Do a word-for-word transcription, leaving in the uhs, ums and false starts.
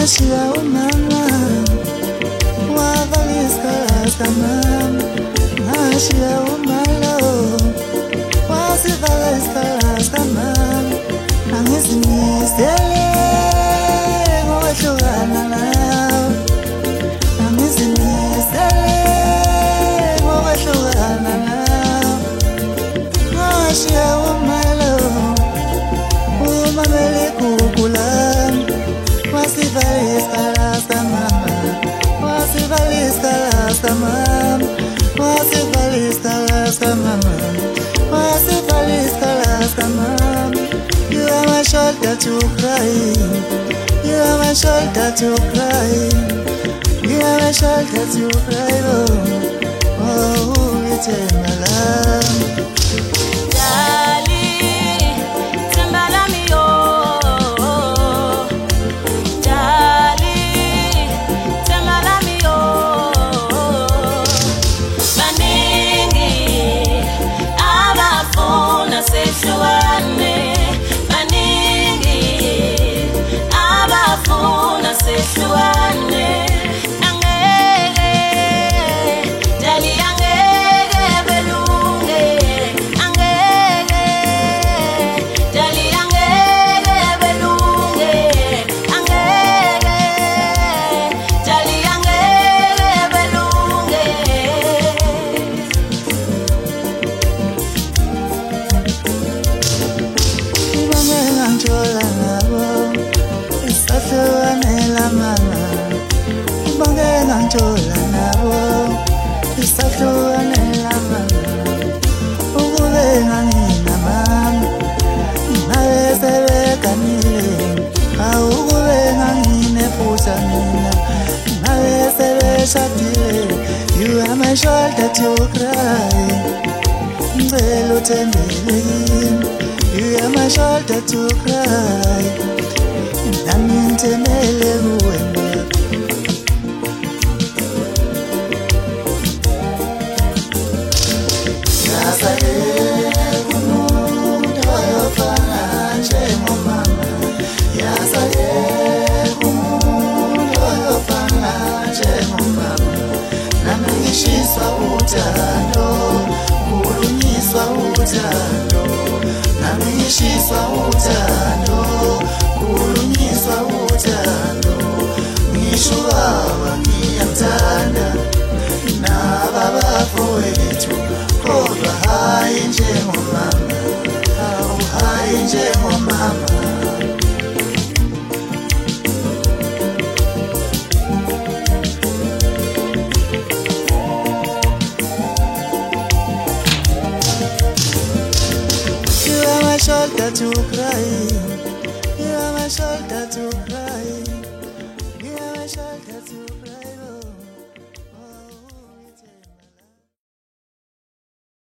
Ngashiya umama wavalisa samam, ngashiya umalo wasivalisa samam. Angizimisele ngokwehlukana nawe, angizimisele ngokwehlukana nawe. Ngashiya umalo umamele kukulami, wasivalisa samam, wasivalisa samam, wasivalisa samam, wasivalisa samam. You are my shoulder to cry, you are my shoulder to cry, you are my shoulder to cry. Oh, oh, it's in my love. Njola nabo isahlukanela mama, ukube ngangina mama nawe sebeganile, awukube nganginephutha mina nawe sebeshadile. You are my shoulder to cry, ngicela uthembele kimi. You are my shoulder to cry, nami ngithembele kuwe. Namishiswa utando, kulunyiswa utando, namishiswa utando, kulunyiswa utando. Ngisho baba ngiyamthanda nababafowethu, kodwa hayi njengomama, awu hayi njengomama. Shoulder to cry, you are my shoulder to cry, you are my shoulder to cry.